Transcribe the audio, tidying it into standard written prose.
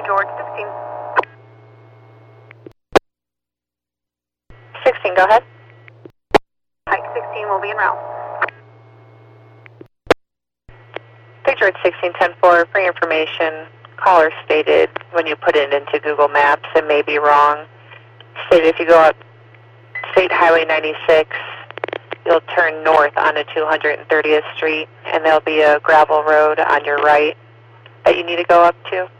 George 16. 16, go ahead. Pike 16 will be en route. Big George 1610 for free information. Caller stated when you put it into Google Maps, it may be wrong. Stated if you go up State Highway 96, you'll turn north onto 230th Street, and there'll be a gravel road on your right that you need to go up to.